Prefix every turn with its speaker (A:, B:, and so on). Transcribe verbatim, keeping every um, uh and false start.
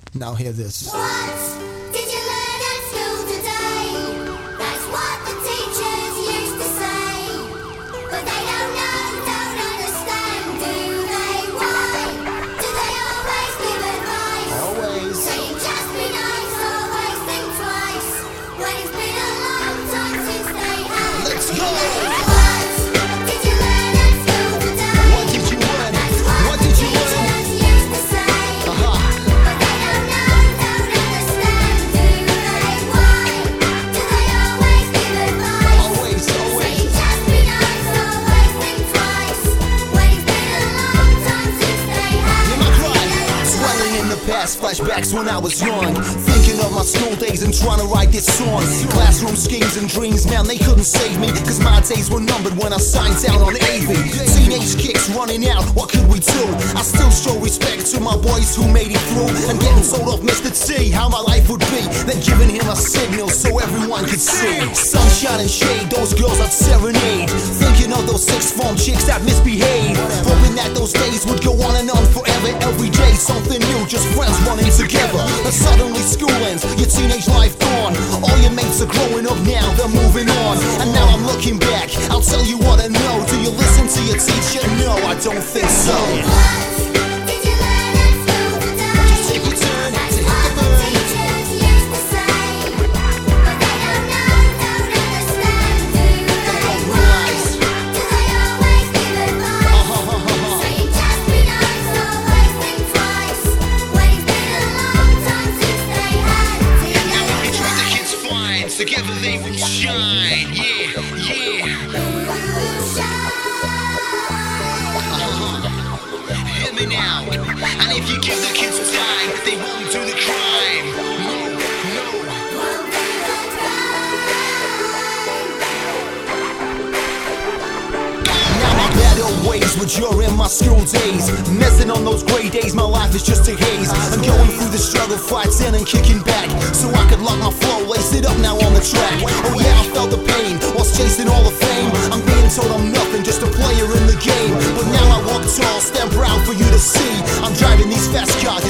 A: Now hear this.
B: What did you learn at school today? That's what the teachers used to say. But they don't know, don't understand, do they? Why do they always give advice?
A: Always.
B: Saying just be nice, always think twice. When it's been a long time since they had.
A: Let's go.
B: What did you learn at school today?
A: What did you learn?
B: That's what
A: What
B: the
A: did you learn?
B: teachers used to say.
A: Uh-huh.
B: But they don't know, don't understand, do they? Why do they always give advice?
A: Always, always.
B: Saying just be nice, always think twice. When it's been a long time since they had.
A: Hear my cry. Dwelling in the past, flashbacks when I was young, thinking of my school days and trying to write this song. Classroom schemes and dreams, man, they couldn't save me, cause my days were numbered when I signed down on A V. Teenage kicks running out, what could we do? I still show respect to my boys who made it through, and getting told off Mister T how my life would be, then giving him a signal so everyone could see. Sunshine and shade, those girls I'd serenade, thinking of those sixth form chicks that misbehave, hoping that those days would go on and on forever. Every day something new, just friends running together. And suddenly school ends, your teenage life gone. All your mates are growing up now, they're moving on. And now I'm looking back, I'll tell you what I know. Do you listen to your teacher? No, I don't think so.
B: What did you learn at school today?
A: Take your turn
B: That's
A: to
B: what
A: hit the
B: the
A: burn.
B: teachers used to say. But they don't know, don't understand, do they? Why do they always give advice? Saying just be nice, always think twice. When it's been a long time since they had.
C: Now when we try the kids fine, together they will shine. Yeah, yeah. Hear me now. And if you give the kids time, they won't do the crime. No, no.
A: Now my bad old ways were during my school days, messing on those gray days, my life is just a haze. I'm going through the struggle, fights in and kicking back, so I could lock my flow, lace it up now on the track. Oh yeah, I felt the pain, whilst chasing all the fame. I'm being told I'm nothing, just a player in the game. But now I walk tall, stand proud for you to see. I'm driving these fast cars,